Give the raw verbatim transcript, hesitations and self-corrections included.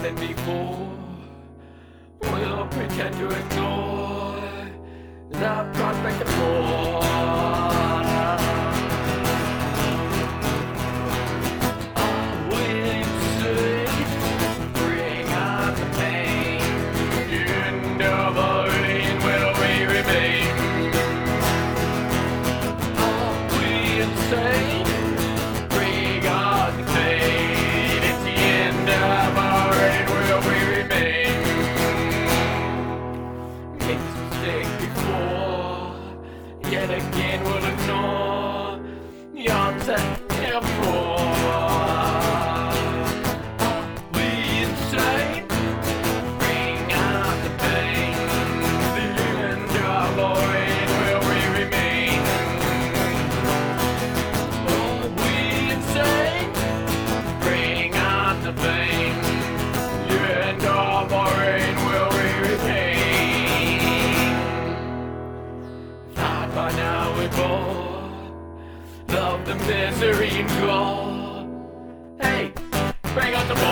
than before. We'll pretend to ignore the prospect of war. All we say, bring on the pain. In the rain will we remain. All we say, bring on the pain. It's the end of our reign, will we remain. Made this mistake before, yet again we'll ignore the onset of war. All we say, bring on the pain. The end of our reign, will we remain. All we say, bring on the pain. The end of our reign, will we retain. Thought by now we're bored of the misery and gore. Hey, bring on the